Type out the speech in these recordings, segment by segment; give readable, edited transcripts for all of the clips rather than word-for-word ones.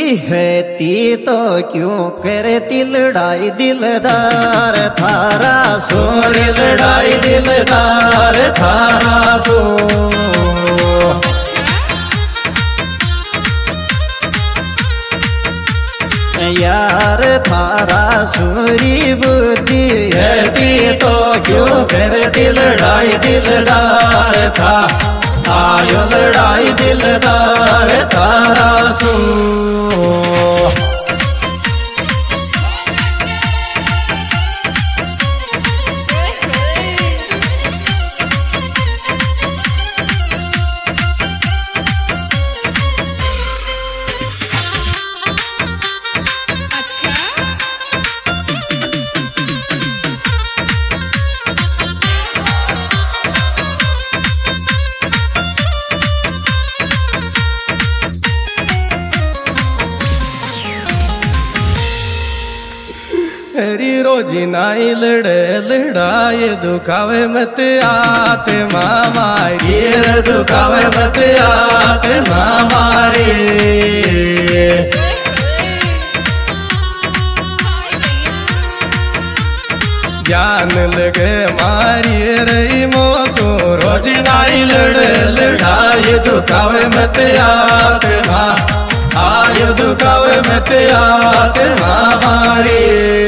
है ती तो क्यों करती लड़ाई दिलदार थारा सोर लड़ाई दिलदार थारा सो यार थारा सूरी बुद्धि है ती तो क्यों करती लड़ाई दिलदार था आयो लड़ाई दिलदार थारा सो हरी रोजी नाई लड़े लड़ाई दुखावे मत आते मामारी दुखावे मत आते मामारी जान लगे मारी रही मोसो रोजी नाई लड़े लड़ाई दुखावे मत आते माँ आयो दुखावे मत आते मामारी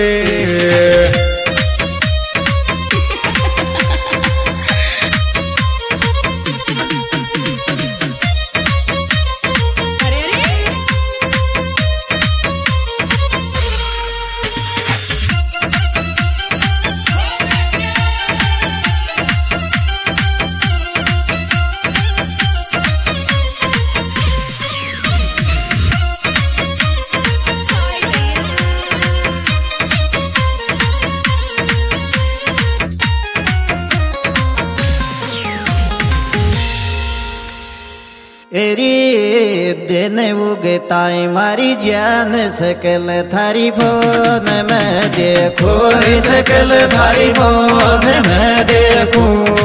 एरी दिन उगताई मारी जान सकल थारी फोन में देखो सकल थारी फोन में देखो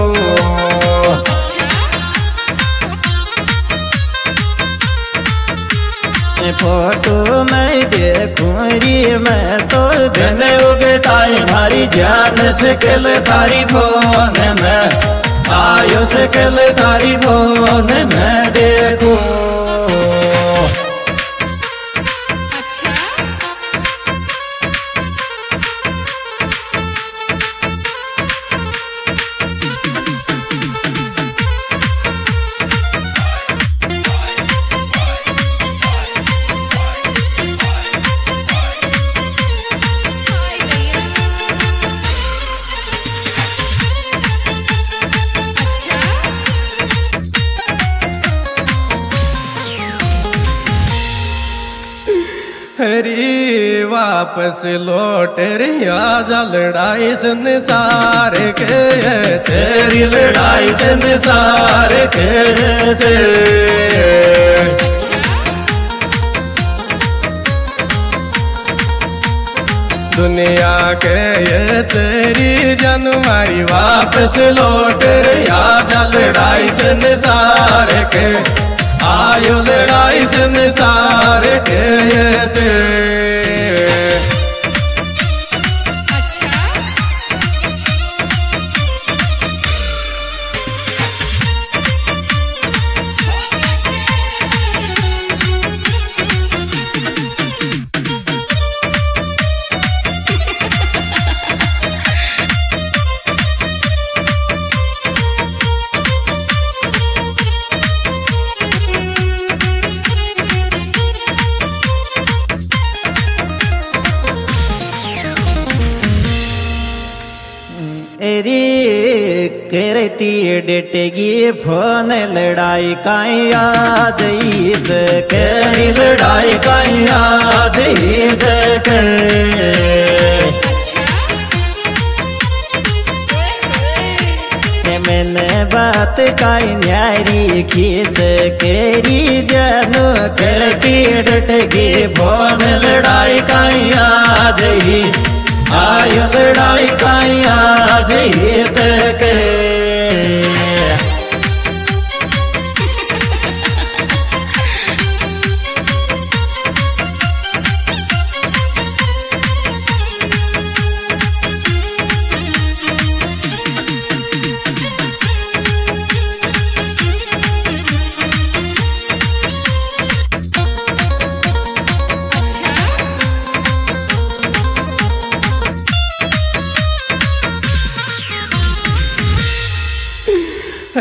फोटो में देखूं री मैं तो दिन उगताई मारी जान सकल थारी फोन में आयो सकल थारी फोन में देखो हरी वापस लौट रही आजा लड़ाई संसार के तेरी लड़ाई संसार के दुनिया के ये तेरी जन मारी वापस लौट रही आजा लड़ाई संसार के आयो लड़ाई संसार के एरी करती डटेगी फोन लड़ाई काई आज ईद करी लड़ाई काई आज ईद मैंने बात काई न्यारी खींच केरी जानू करती डटेगी फोन लड़ाई काई आज ही आयो लड़ाई काई आज ही तक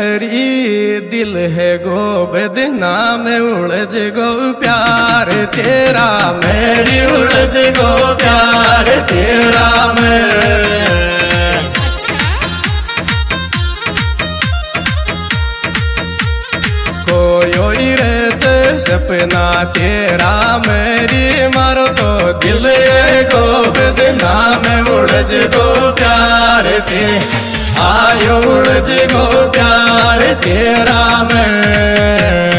हरी दिल है गोबद नाम उलझ गो प्यार तेरा मेरी उलझ गो प्यार तेरा मैं कोई रच सपना तेरा मेरी मारो तो दिल गोबद नाम उलझ गो प्यार ते आयो उलझ गो प्यार तेरा मैं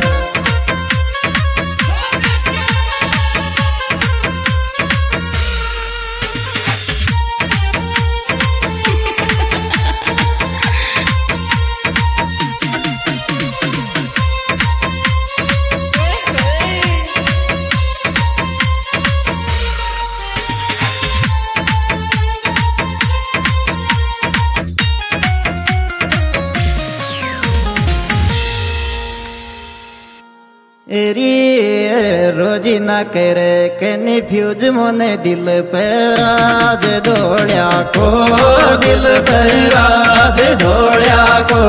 एरी रोजी ना करे कन्फ्यूज मोने दिल पे राज धोलिया को दिल पे राज धोलिया को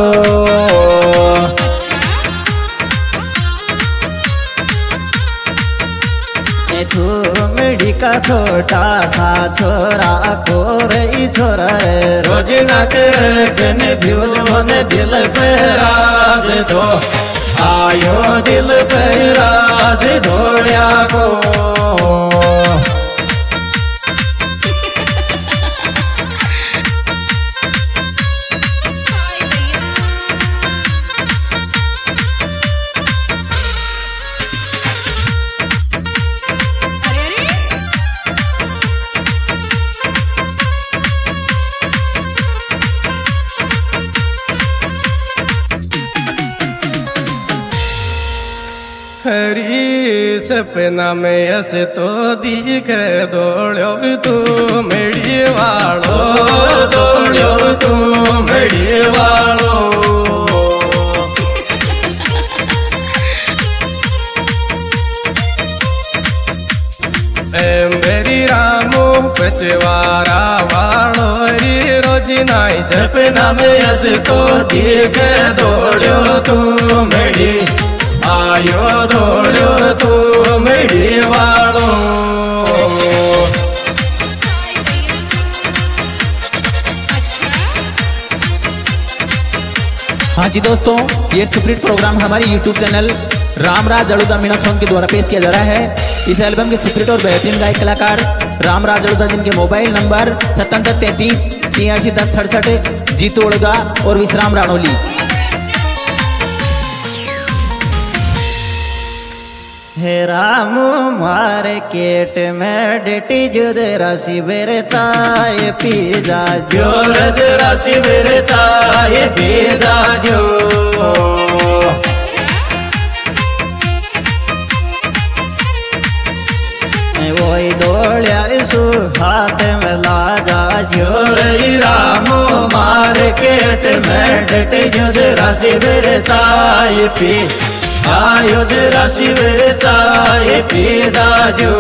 तू मेरी का छोटा सा छोरा को रही छोरा रे रोज ना करे कन्फ्यूज मोने दिल पे राज धो आयो दिल पे राज धोलिया को हरी सपना में ऐसे तो दिख दौड़ो तू मेरी वालो दौड़ो तू मेरी वालो मेरी रामो पचवारा वालो री रोजी नाई सपना में ऐसे तो दिख दौड़ो तू मेरी आयो दौड़ो तू मेरी वालो हाँ जी दोस्तों, ये सुप्रीट प्रोग्राम हमारे YouTube चैनल रामराज जड़ुदा मीणा सॉन्ग के द्वारा पेश किया जा रहा है। इस एल्बम के सुप्रीट और बेहतरीन गायक कलाकार रामराज जड़ुदा, जिनके मोबाइल नंबर 7733 831067, जीतू उड़गा और विश्राम राणोली। हे रामू मार्केट में डेटी जो जरा शिविर चाय पी जा जो जरा शिविर चाय पी जा जो वही दौड़िया सु हाथ में ला जा जो रे रामू मार्केट में डेटी जो जरा शिविर चाय पी आयो जरा शिविर चाय पी जाजो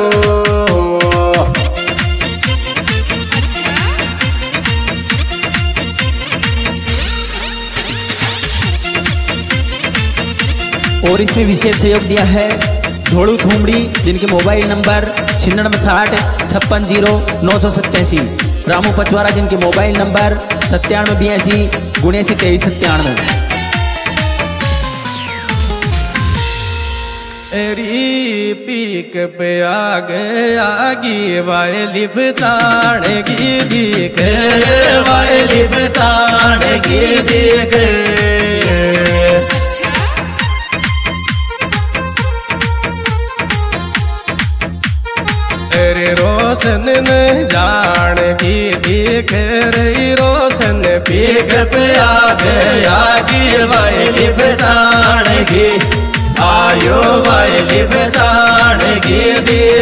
और इसमें विशेष सहयोग दिया है धोड़ू थूमड़ी, जिनके मोबाइल नंबर 9660 56 987। रामू पचवारा, जिनके मोबाइल नंबर 9782 79 23 97। एरी पीक पे आगी वायली बचानेगी दिख वायली बचानेगी दिख अरे रोशन जान की दिख रही रोशन पीक पे आगी वायली बचानेगी आयो वायली बचानेगी